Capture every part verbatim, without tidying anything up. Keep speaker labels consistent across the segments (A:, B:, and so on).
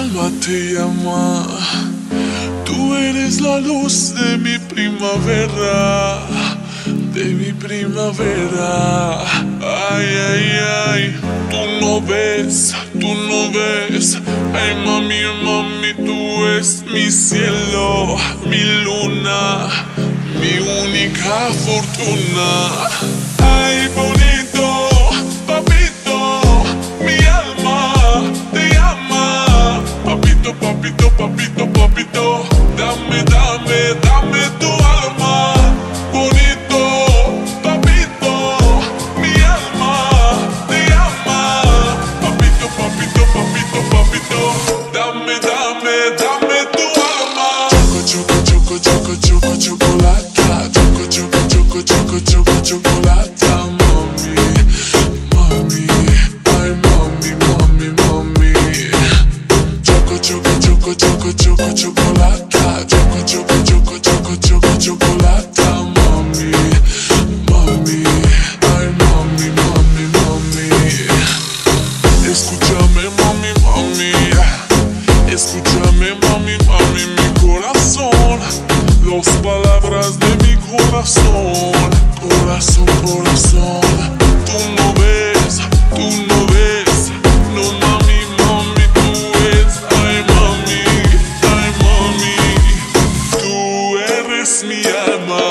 A: alma te llama. Tú eres la luz de mi primavera, de mi primavera. Ay, ay, ay, tú no ves, tú no ves. Ay, mami, mami, tú eres mi cielo, mi luna, mi única fortuna. Ay, bonito, papito, mi alma te llama. Papito, papito, papito, papito, dame, dame, dame tu alma. Bonito, papito, mi alma te llama. Papito, papito, papito, papito, dame, dame, dame tu alma. Choco, choco, choco, choco, choco, chocolata. Choco, choco, choco, choco, choco, chocolata. Mami, mami, ay mami, mami, mami. Choco, choco, choco, choco, choco, chocolata. Choco, choco, choco, choco, choco, chocolata. Mami, mami, ay mami, mami, mami. Escúchame, mami, mami. Escúchame, mami, mami, mi corazón. Las palabras de mi corazón. Corazón, corazón. Tú no ves, tú no ves. No, mami, mami, tú eres. Ay, mami, ay, mami. Tú eres mi alma.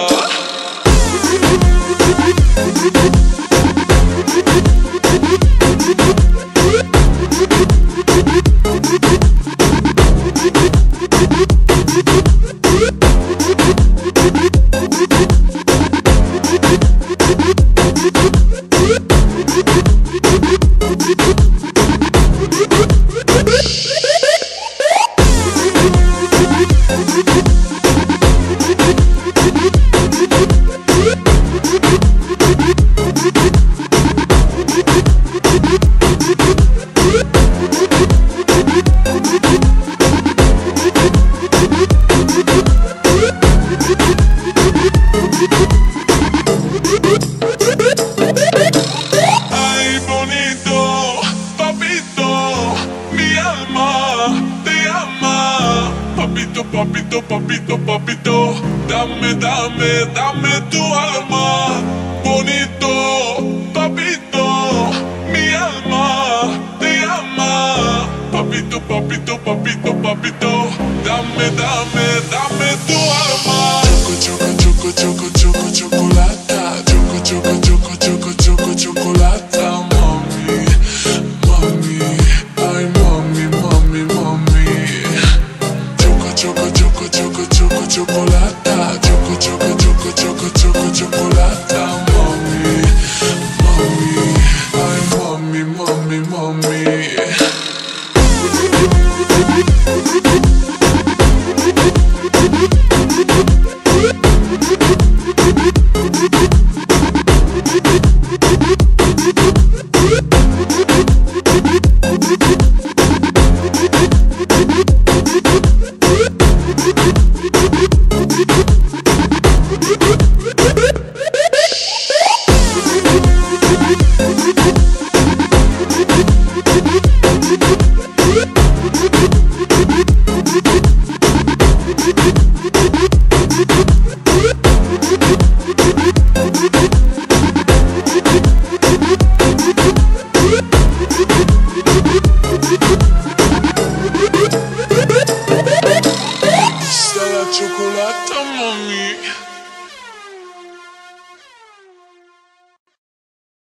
A: Ay, bonito, papito, mi alma te ama. Papito, papito, papito, papito, dame, dame, dame tu alma. Bonito, papito, mi alma te ama. Papito, papito, papito, papito, dame, dame, dame tu alma. Choco, choco, choco, choco, choco, chocolata. Choco, choco, choco, choco, choco, chocolata. Mami, mami, ay mami, mami, mami. Choco, choco, choco, choco, choco, chocolata. Choco, choco, choco, choco, choco, chocolata. Mami, mami, ay mami, mami, mami. Chocolate, mami.